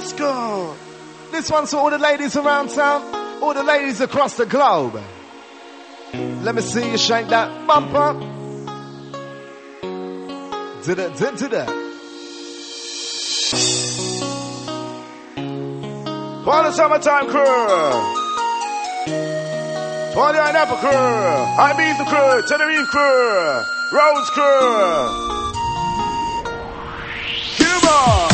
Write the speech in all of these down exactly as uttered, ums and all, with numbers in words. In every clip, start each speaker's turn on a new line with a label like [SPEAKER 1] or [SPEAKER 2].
[SPEAKER 1] Let's go. This one's for all the ladies around town, all the ladies across the globe. Let me see you shake that bumper. Do that, do, do that. For the summertime crew. For the Pineapple crew. Ibiza crew. Tenerife crew. Rhodes crew. Cuba.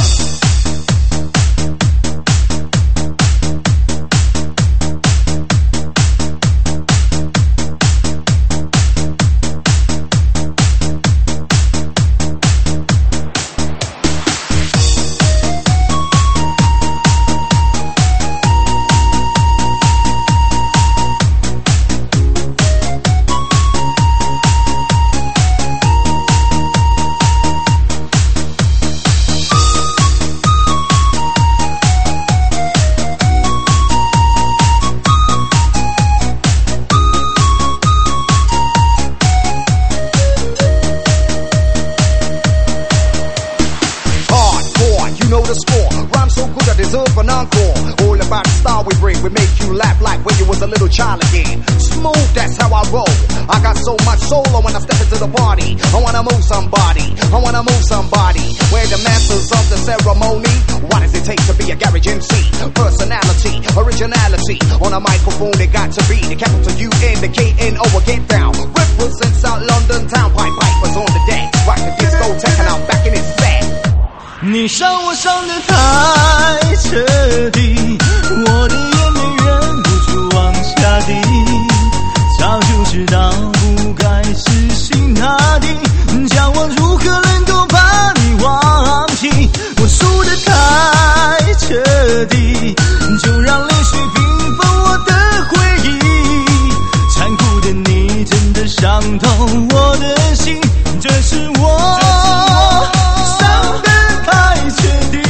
[SPEAKER 2] Child again. Smooth, that's how I roll. I got so much solo when I step into the party. I wanna move somebody. I wanna move somebody. We're the masters of the ceremony. What does it take to be a garage M C? Personality, originality. On a microphone, they got to be the capital U N, the K N O, get down. Represent South London town. Pipe Pipers on the deck. Rock the discotheque and I'm back in its set.
[SPEAKER 3] 你伤我伤得太彻底，我的眼泪忍不住往下滴，早就知道不该死心塌地，叫我如何能够把你忘记？我输得太彻底，就让泪水缤纷我的回忆，残酷的你真的伤透我的心，这是我伤得太彻底。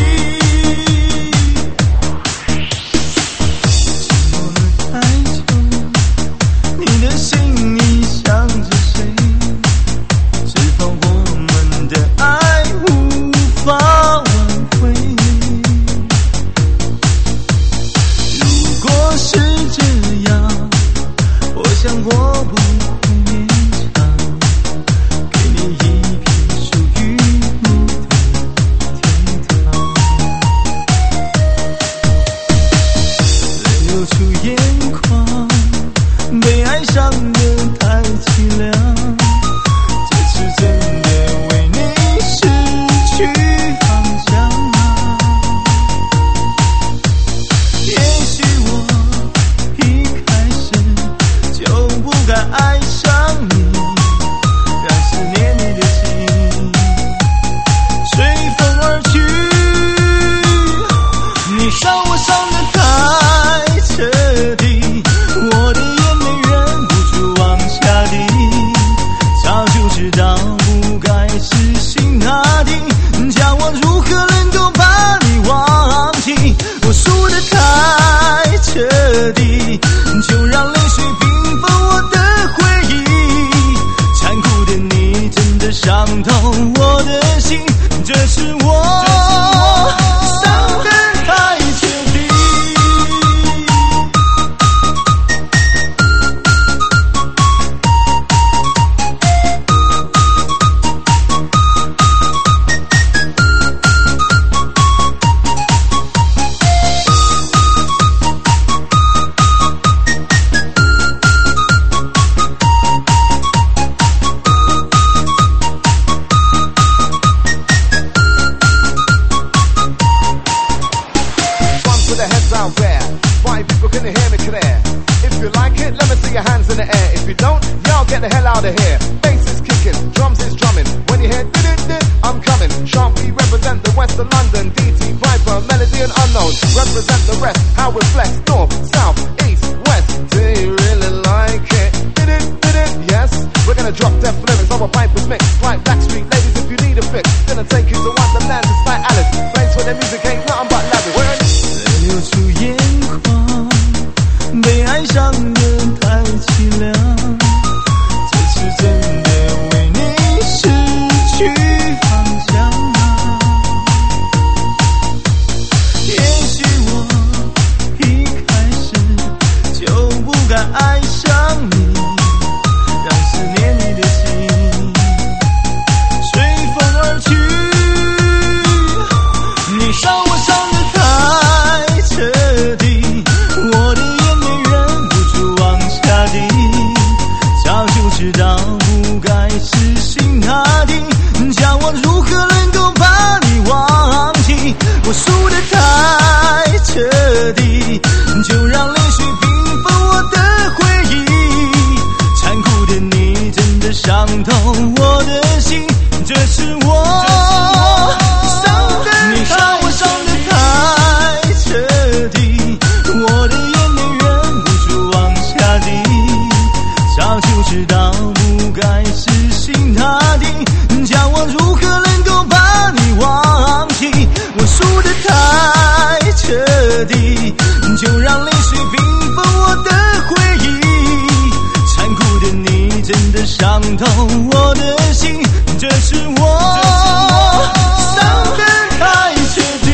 [SPEAKER 3] 我输得太彻底，就让泪水缤纷我的回忆。残酷的你真的伤透我的心，这是我伤的，你让我伤得太彻底，我的眼泪忍不住往下滴。早就知道不该死心塌地，叫我如何能够把你忘记。我输得太彻底，就让泪水缤纷我的回忆。残酷的你真的伤透我的心，这是我伤得太彻底。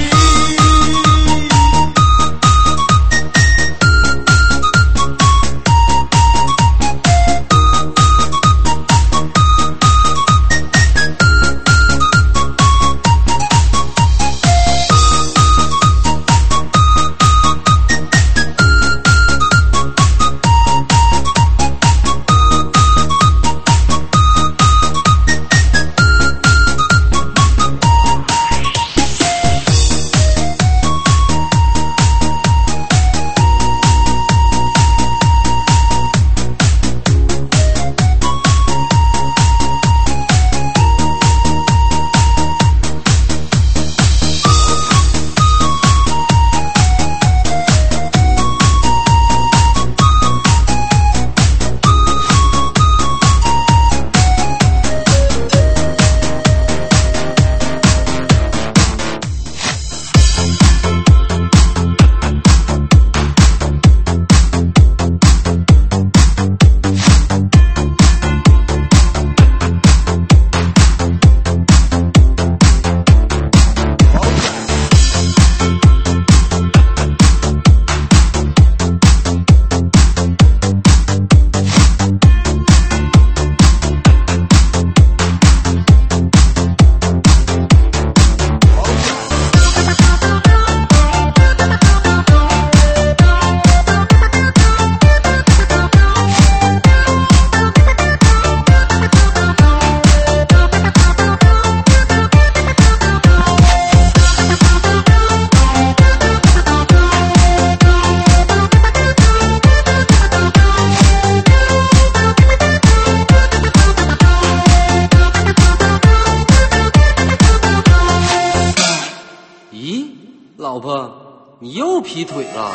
[SPEAKER 4] 老婆，你又劈腿了。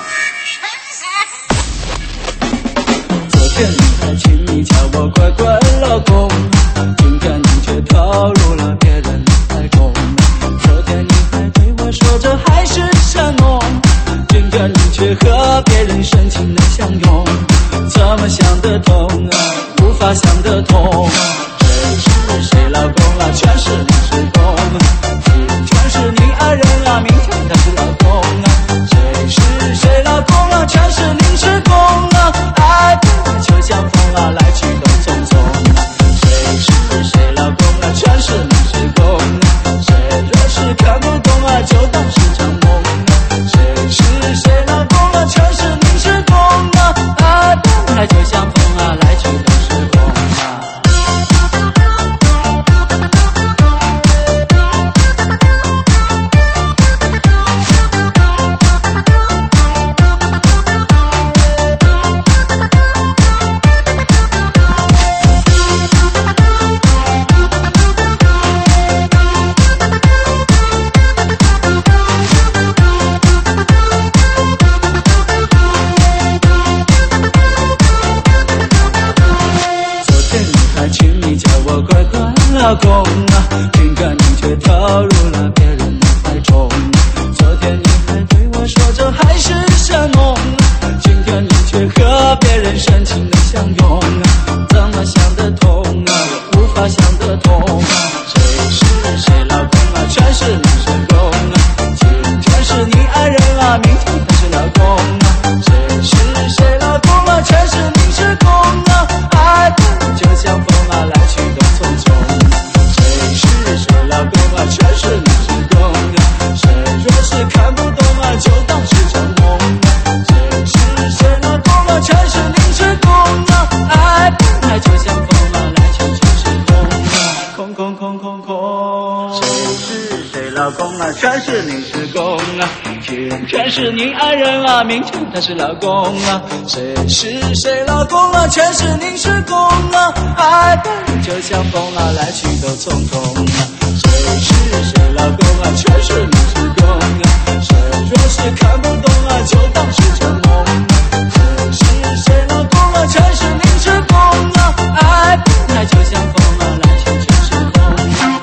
[SPEAKER 3] 昨天你还亲密叫我乖乖老公，今天你却跳入了别人怀中。昨天你还对我说着海誓山盟，今天你却和别人深情的相拥。怎么想得通啊，无法想得通。谁是谁老公啊，全是临时工，今天是你爱人啊，明天他是老公啊。谁是谁老公啊，全是临时工啊。爱的就像风啊，来去都匆匆啊。谁是谁老公啊，全是临时工啊。谁若是看不懂啊，就当是场梦啊。谁是谁老公啊，全是临时工啊。爱的就像风啊，来去都是空啊。老公啊，今天你却跳入了别人的怀中。昨天你还对我说着海誓山盟，今天你却和别人深情的相拥。怎么想得通啊，无法想得通啊。谁是谁老公啊，全是临时工啊。今天是你爱人啊，明天他是老公啊。谁是谁老公啊，全是临时工啊。爱的就像风啊，来去都匆匆。谁是谁老公啊，全是全是临时工啊，偏偏是你爱人啊，明天他是老公啊，谁是谁老公啊，全是临时工啊，爱的就像风啊，来去都匆匆啊，谁是谁老公啊，全是临时工啊，谁若是看不懂啊，就当是成梦啊，谁是谁老公啊，全是临时工啊，爱的就像风啊，来去全是空啊。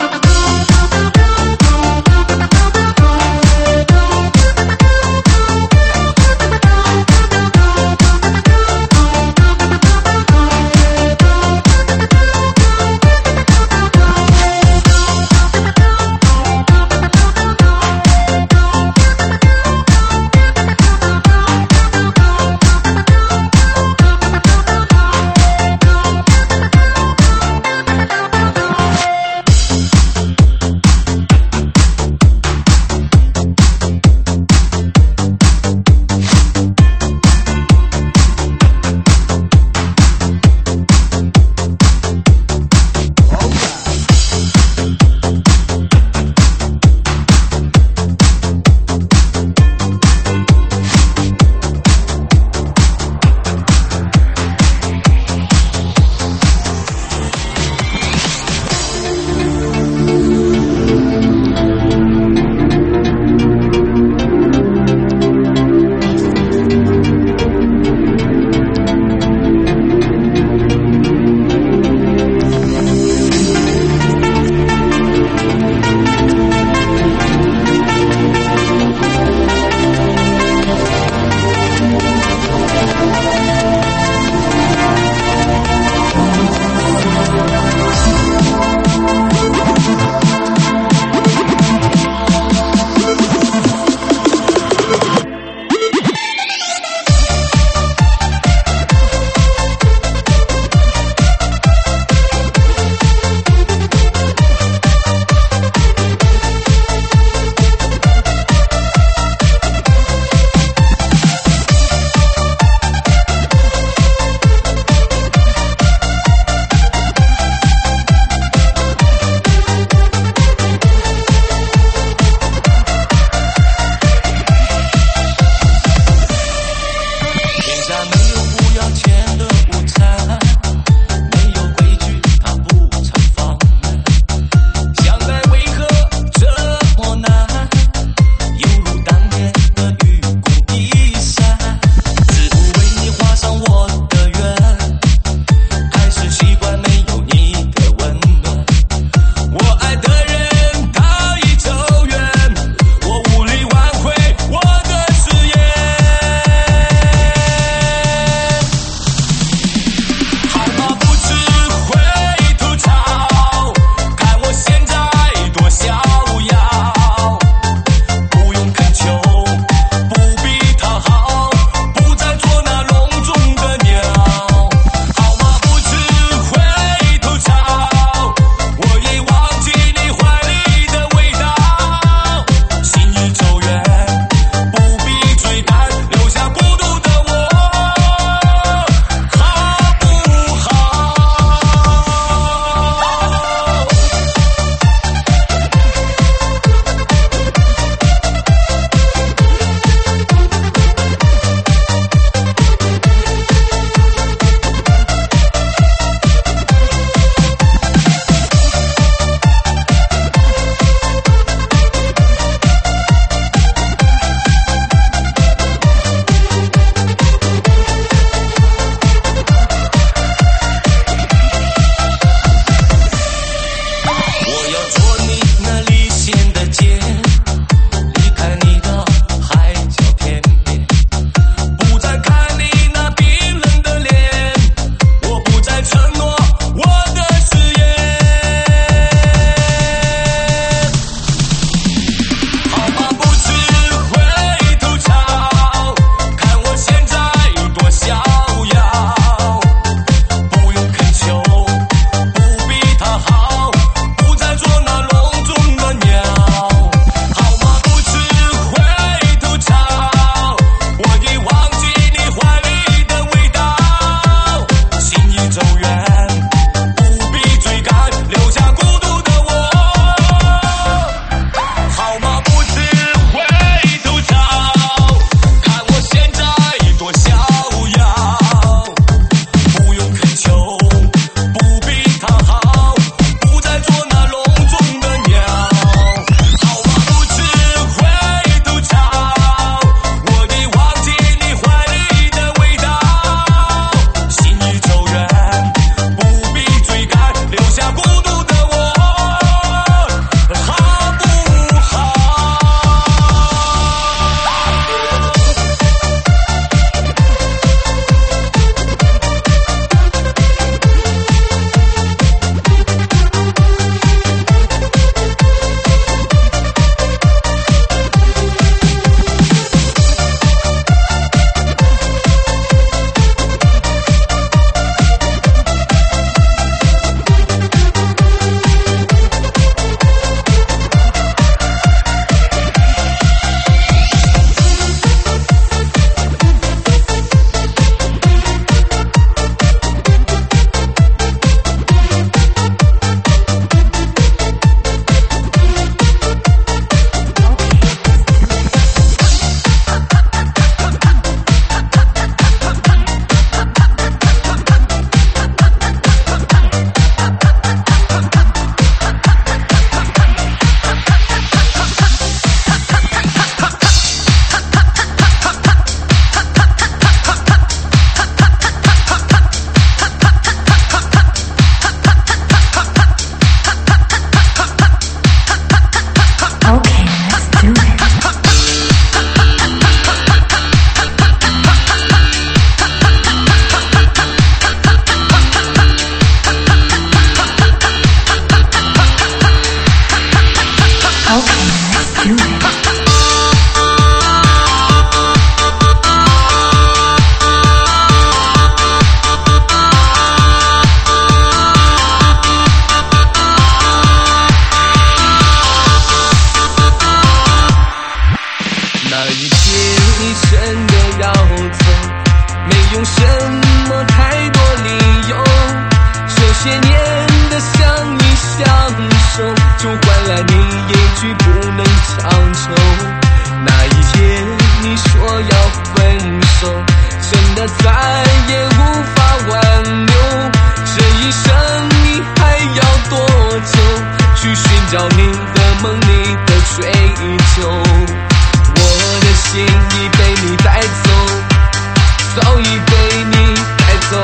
[SPEAKER 5] 那一天你真的要走，没用什么太多理由，这些年的相依相守，就换来你一句不能强求。那一天你说要分手，真的再也无法挽留，这一生你还要多久去寻找你的梦，你的追求？我的心已被你带走，早已被你带走，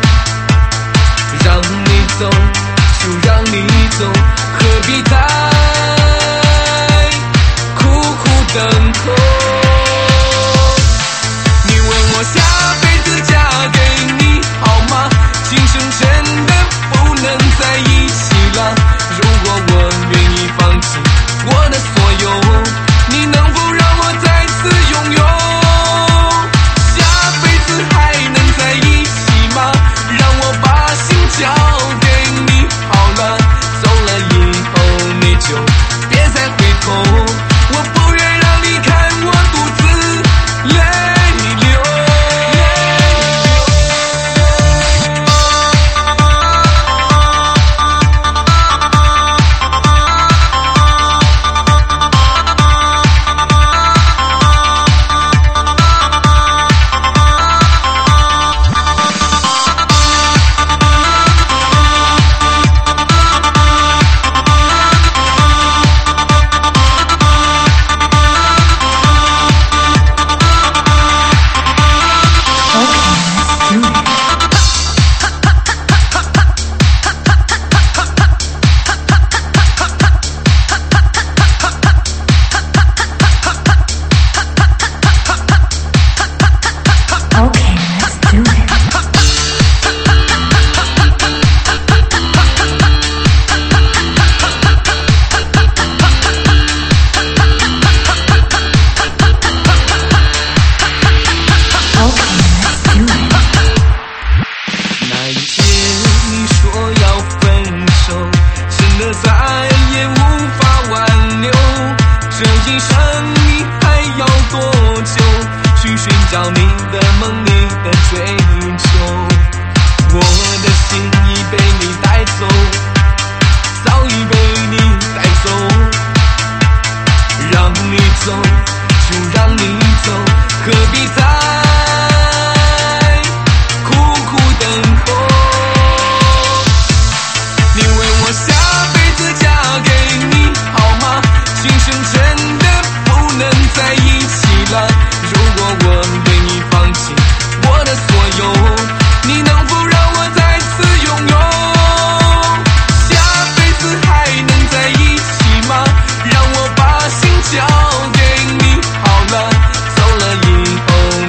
[SPEAKER 5] 让你走就让你走，何必再苦苦等候？你问我下辈子嫁给你好吗？今生真的不能在一起了。如果我愿意放弃我的所有，你能否让我再次拥有？下辈子还能在一起吗？让我把心交给你好了，走了以后你就别再回头，我不愿让你看我独自泪流。交给你好了，走了以后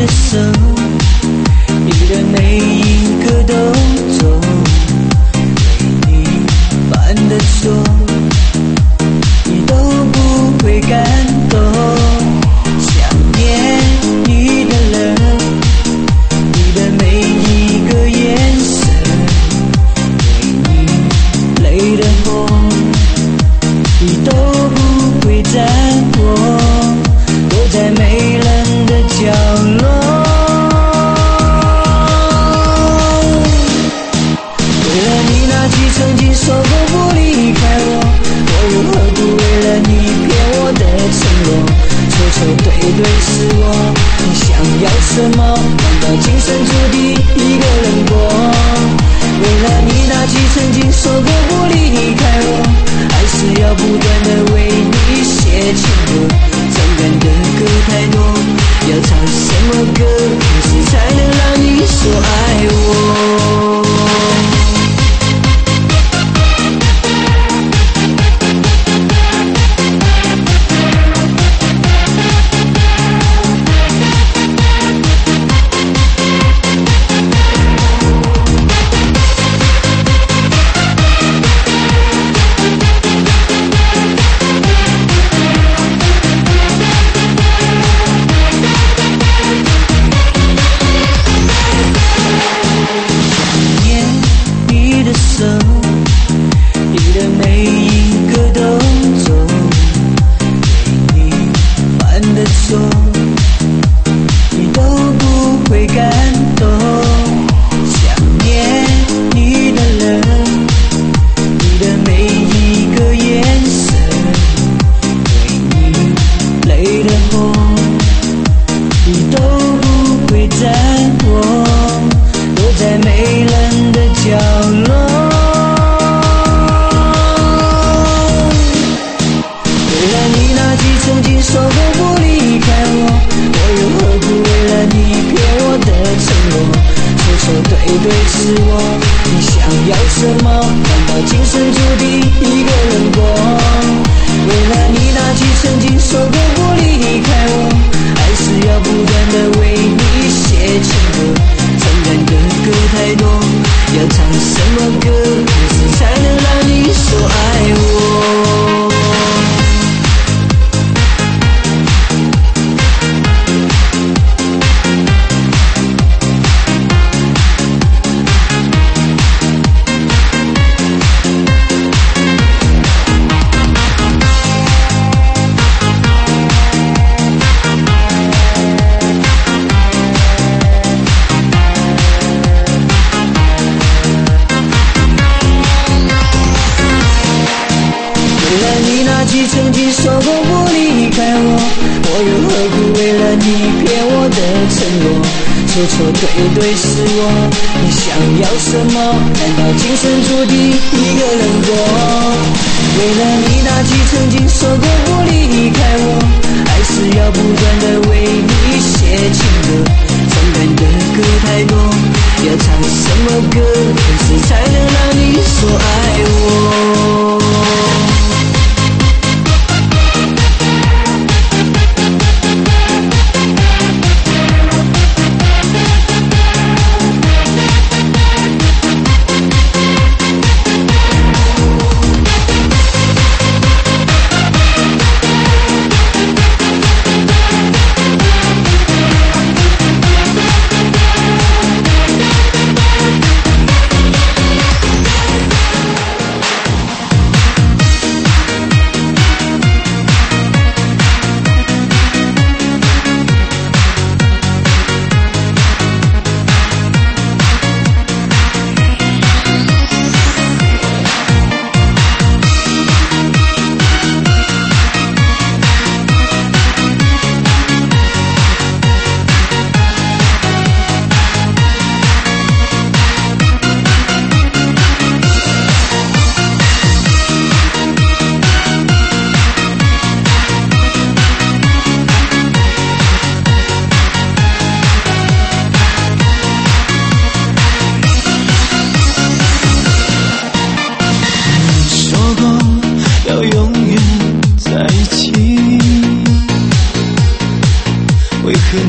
[SPEAKER 3] 的手，你的每一个动作，为你犯的错，你都不会感动。想念你的人，你的每一个眼神，为你泪的红，你都不会赞我，躲在没人的角落。为了你那句曾经说过不离开我，我又何苦为了你骗我的承诺，错错对对是我，你想要什么？难道今生注定一个人过？为了你那句曾经说过不离开我，还是要不断的为你写情歌。伤感的歌太多，要唱什么歌，何时才能让你说爱我？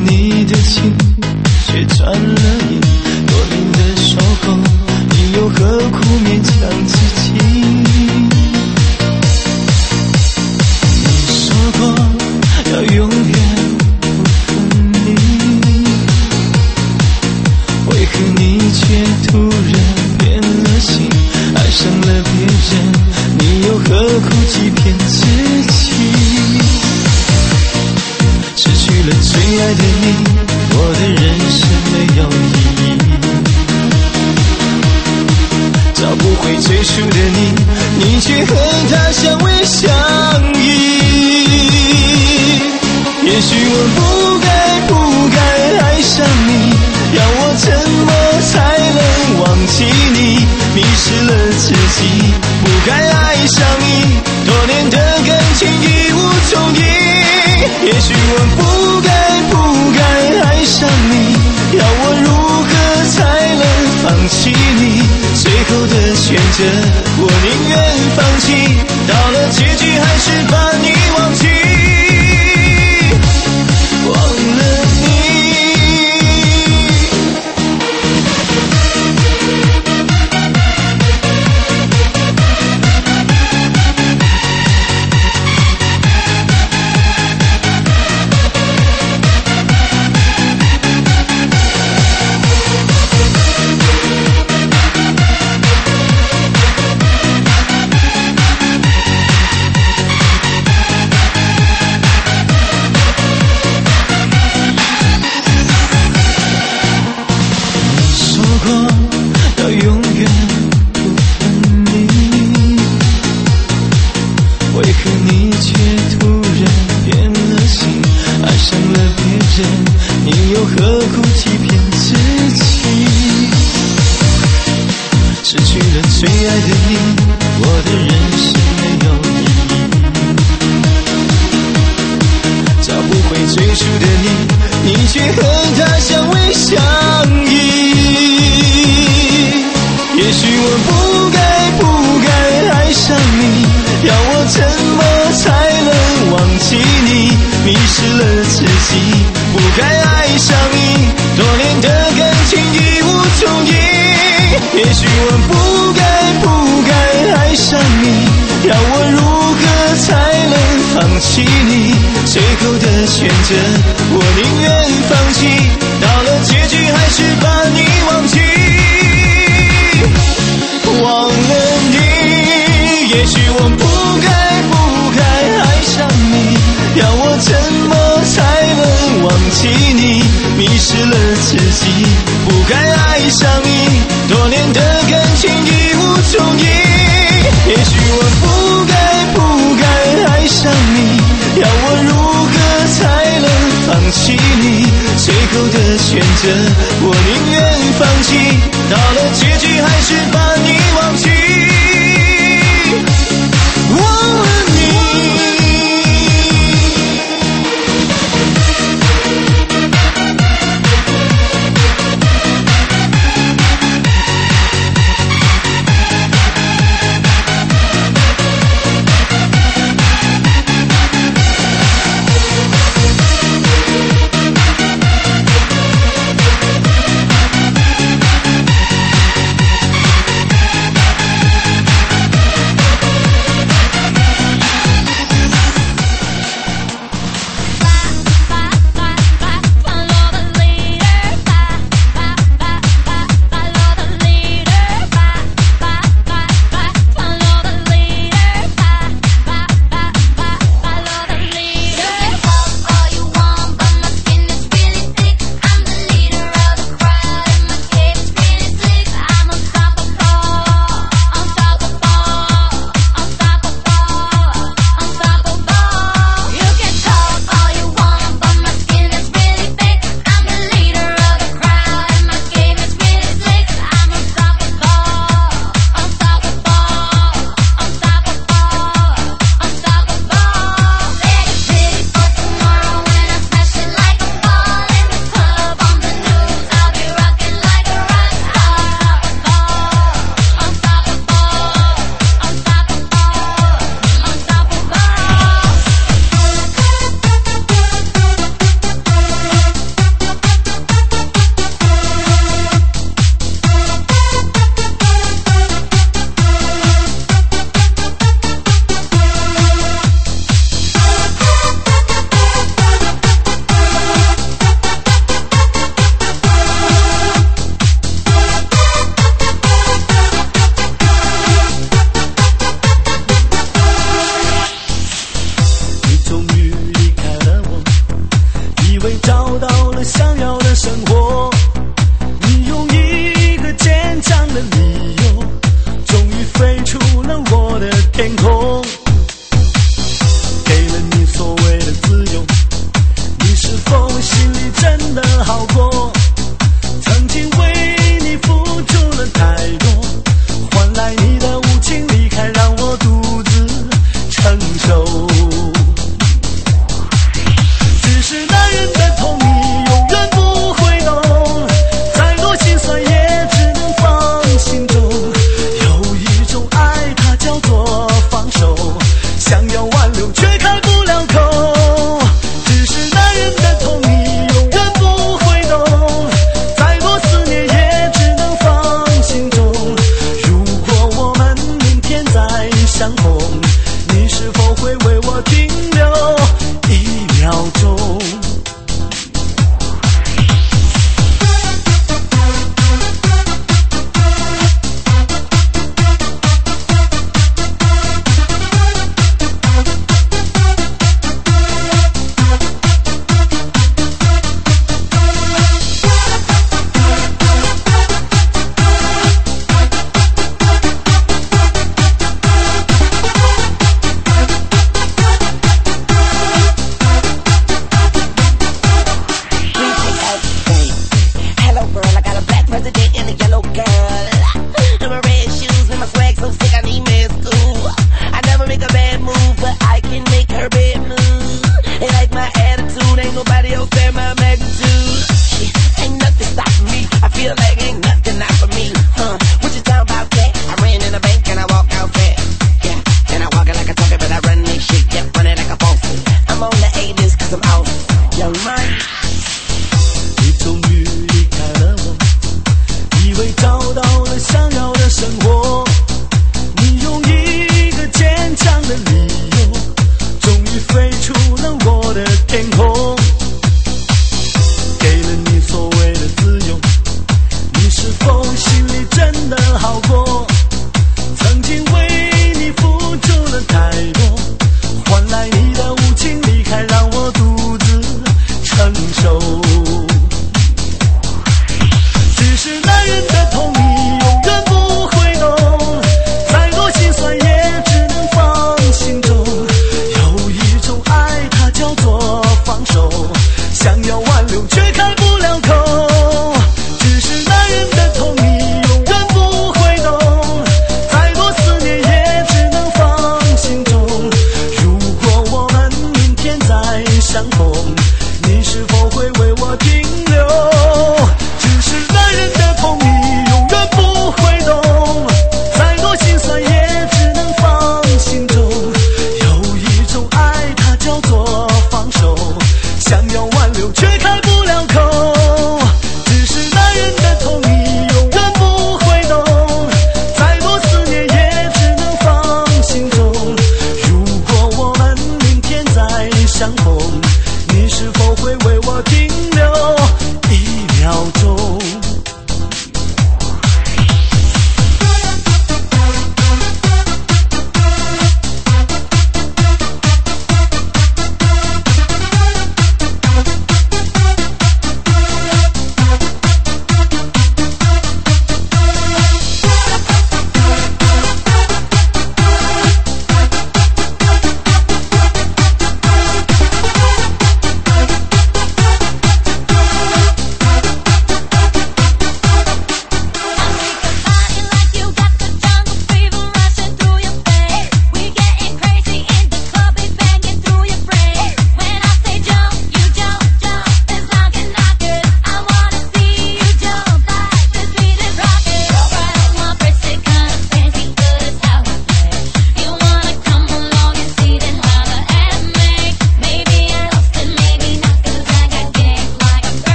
[SPEAKER 3] 你的情却转了意，多年的守候，你又何苦勉强自己？你说过要永远不分离，为何你却突然变了心，爱上了别人，你又何苦欺骗自己？失去了最爱的你，我的人生没有意义，找不回最初的你，你却和他相偎相依。也许我不该不该爱上你，要我怎么才能忘记你？迷失了自己，不该爱上你，多年的感情已无踪影。也许我不该不该爱上你，要我如何才能放弃你？最后的选择，我宁愿放弃，到了结局还是把你忘记，忘了你。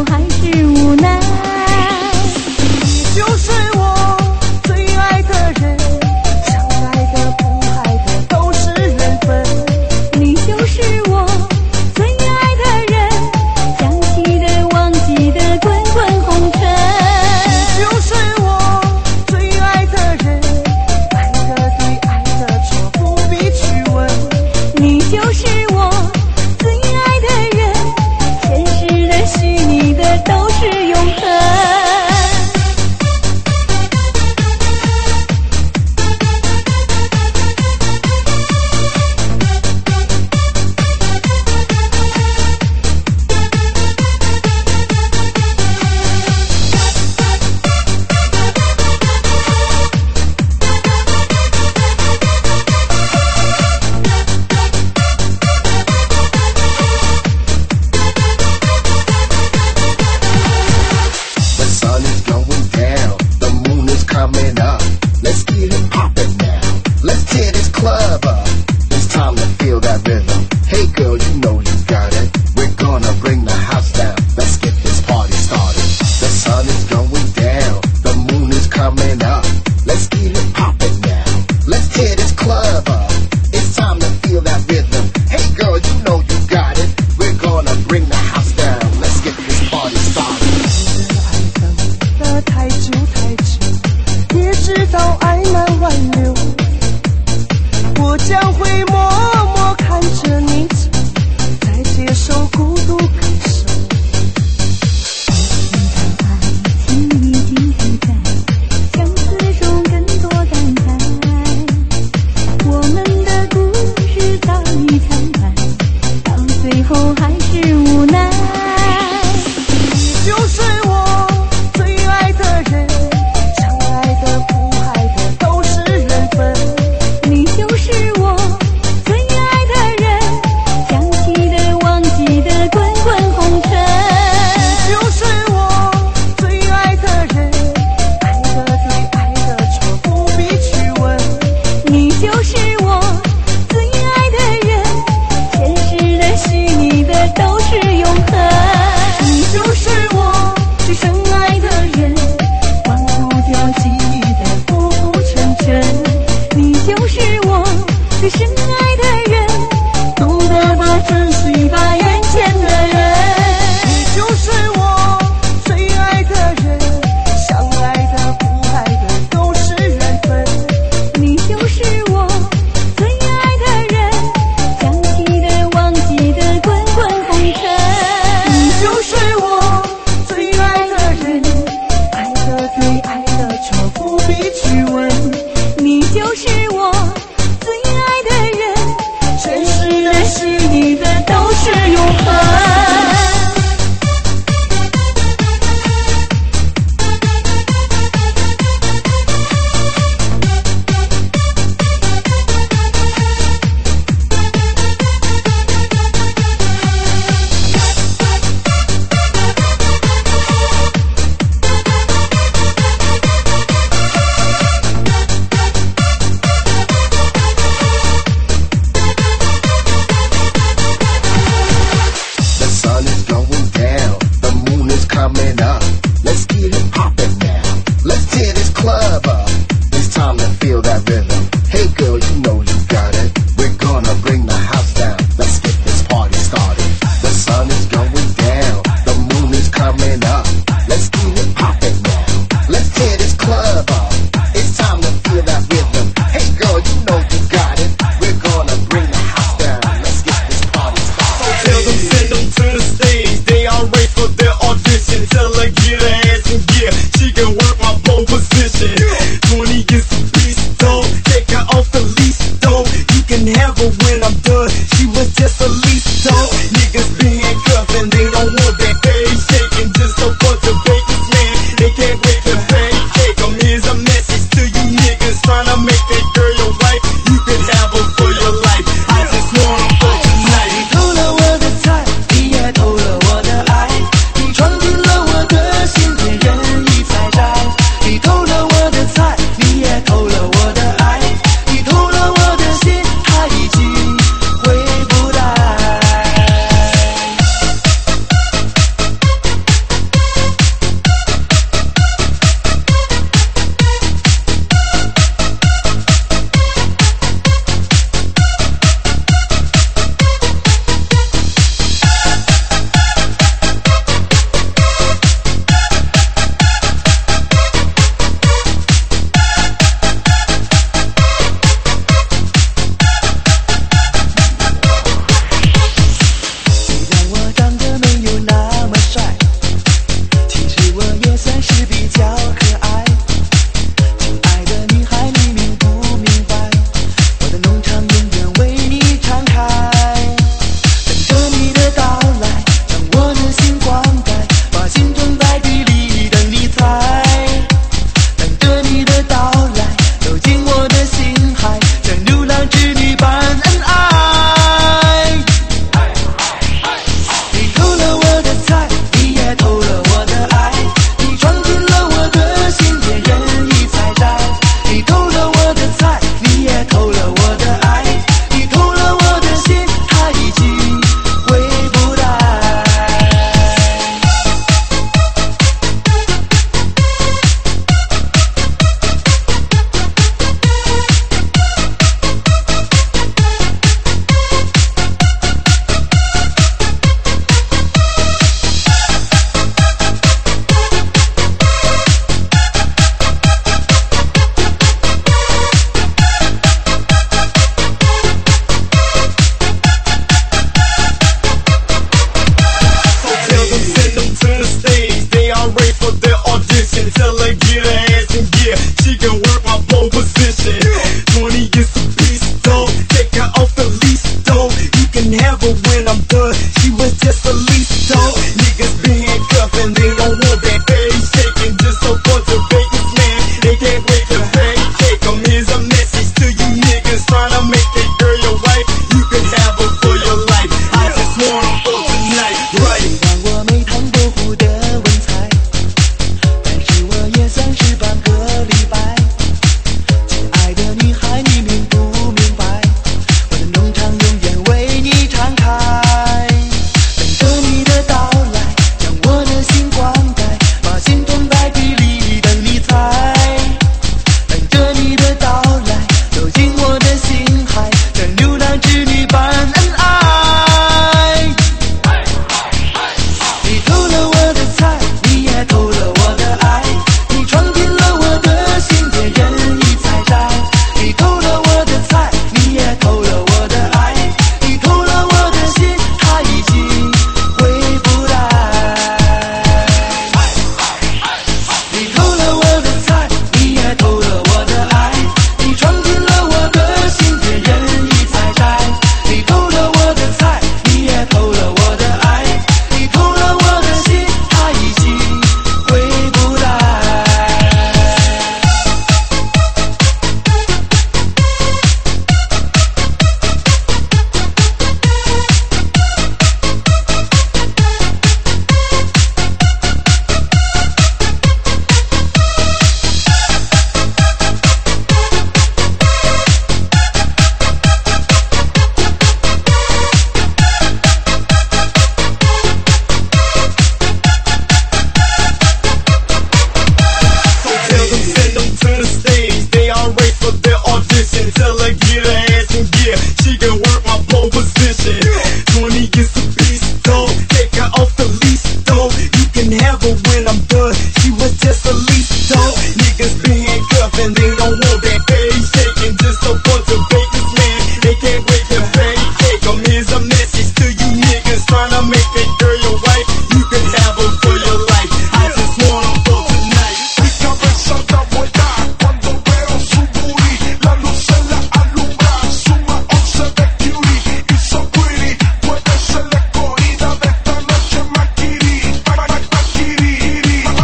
[SPEAKER 6] 还是无奈。
[SPEAKER 7] 你就是我最爱的人，相爱的不爱的都是缘分。
[SPEAKER 6] 你就是我最爱的人，想起的忘记的滚滚红尘。
[SPEAKER 7] 你就是我最爱的人，爱的对爱的错不必去问。
[SPEAKER 6] 你就是我最爱的人，现实的虚拟的都是永恒。
[SPEAKER 8] for when I'm done. She was just a lease dog. Niggas been handcuffed and they don't want that face shaking. Just a bunch of bakers, man. They can't wait to pancake them. Here's a message to you niggas trying to make that girl your wife. You can have her for your life. I just want them for tonight.
[SPEAKER 9] Mi cabeza da vuelta cuando veo su booty. La luz se la alumbra, suma once de cutie. Y so pretty, puede ser la escogida de esta noche, Makiri. Makiri,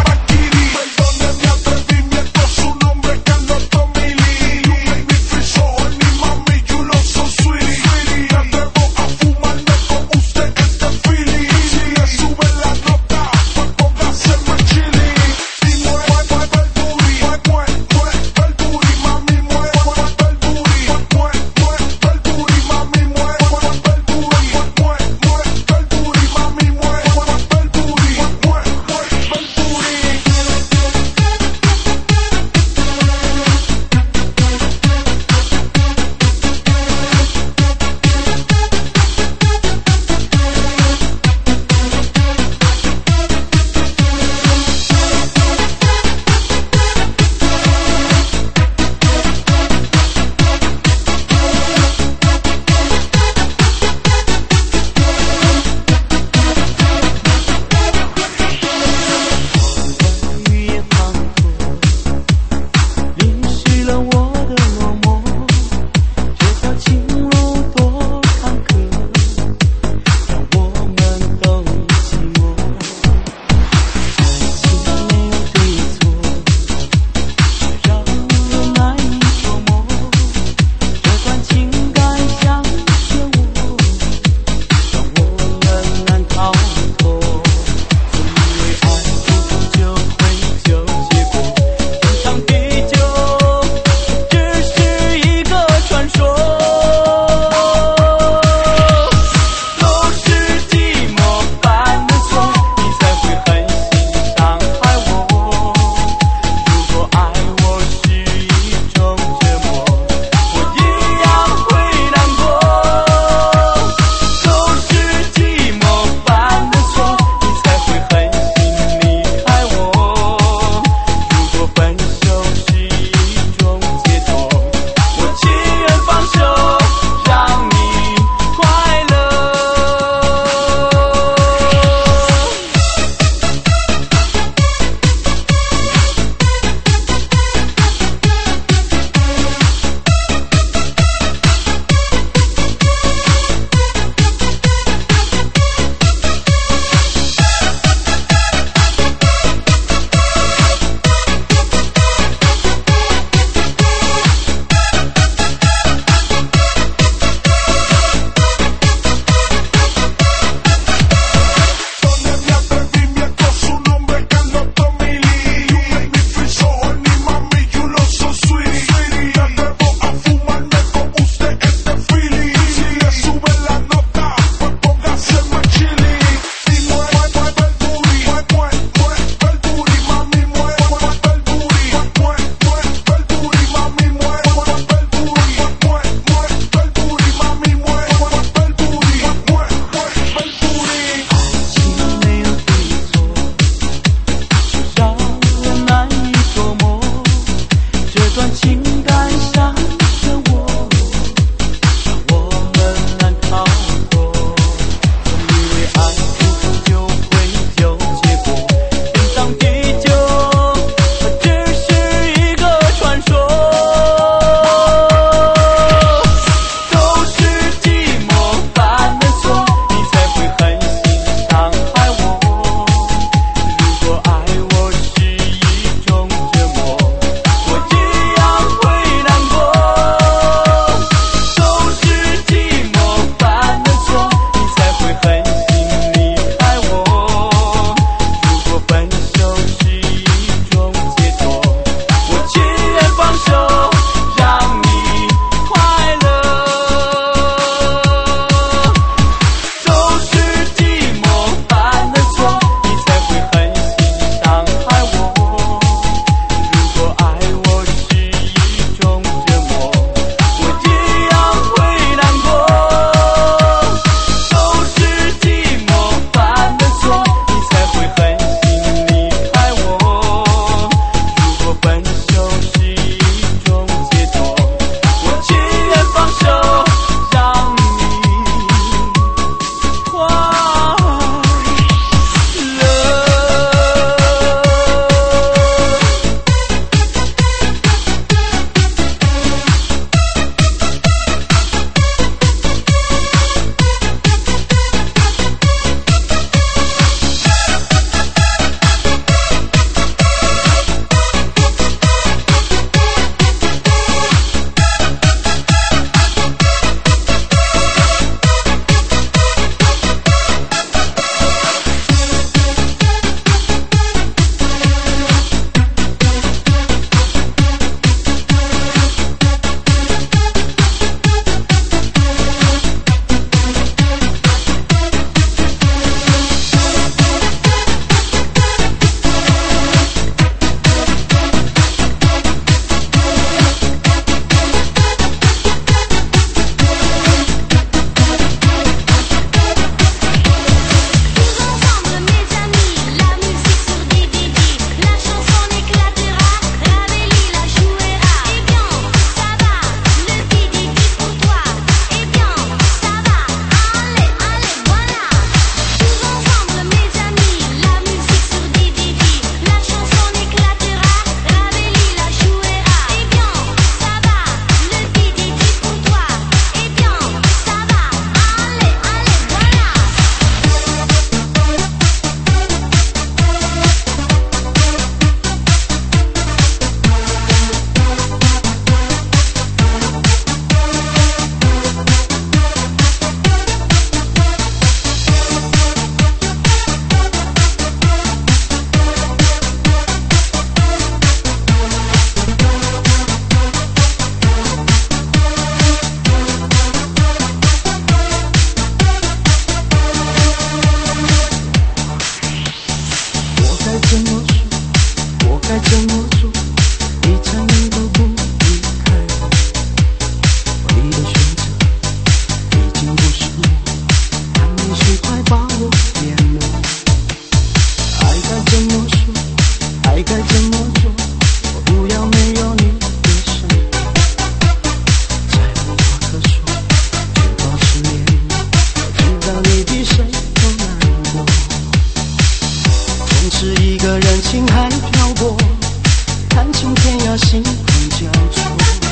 [SPEAKER 3] 该怎么做，你才能够不离开我？我你的选择已经不是我，但也许快把我淹没。爱该怎么说，爱该怎么做，我不要没有你的生活。再无话可说，却保持联络，我知道你比谁都难过。从此一个人情海漂泊，看尽天涯星空交错。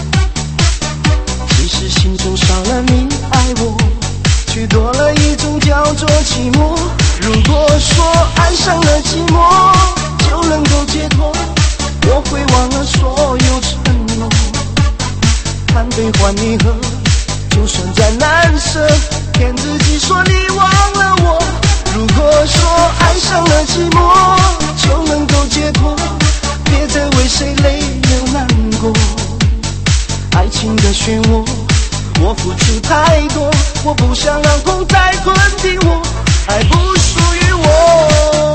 [SPEAKER 3] 其实心中少了你爱我，却多了一种叫做寂寞。如果说爱上了寂寞就能够解脱，我会忘了所有承诺。贪杯换你喝，就算再难舍，骗自己说你忘了我。如果说爱上了寂寞就能够解脱，别再为谁泪流难过。爱情的漩涡，我付出太多，我不想让痛再困定我，爱不属于我。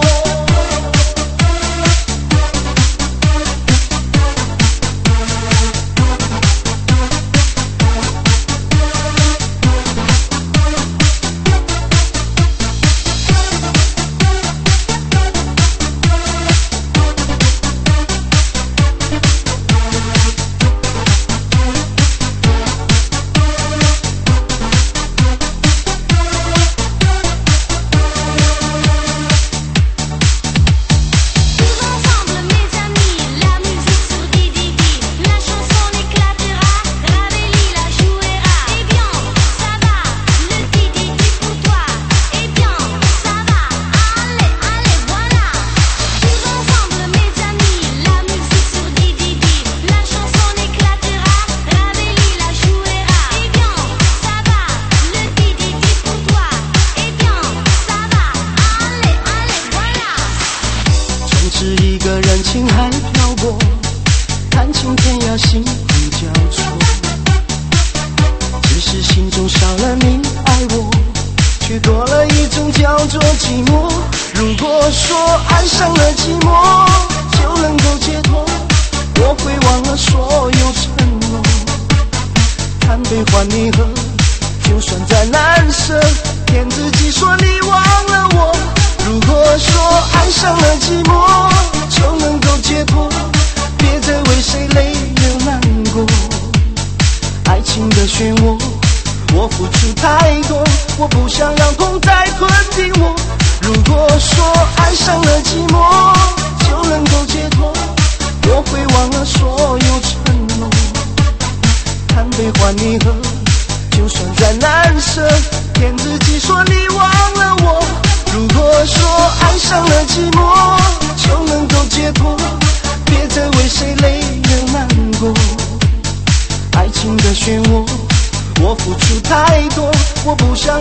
[SPEAKER 3] 情海漂泊，看尽天涯星空交错。只是心中少了你爱我，却多了一种叫做寂寞。如果说爱上了寂寞就能够解脱，我会忘了所有承诺。贪杯换你喝，就算再难舍，骗自己说你忘了我。如果说爱上了寂寞就能够解脱，别再为谁泪流难过。爱情的漩涡，我付出太多，我不想让痛再困定我。如果说爱上了寂寞就能够解脱，我会忘了所有承诺。贪杯换你喝，就算再难舍，骗自己说你忘了我。如果说爱上了寂寞就能够解脱，别再为谁泪流难过。爱情的漩涡，我付出太多，我不想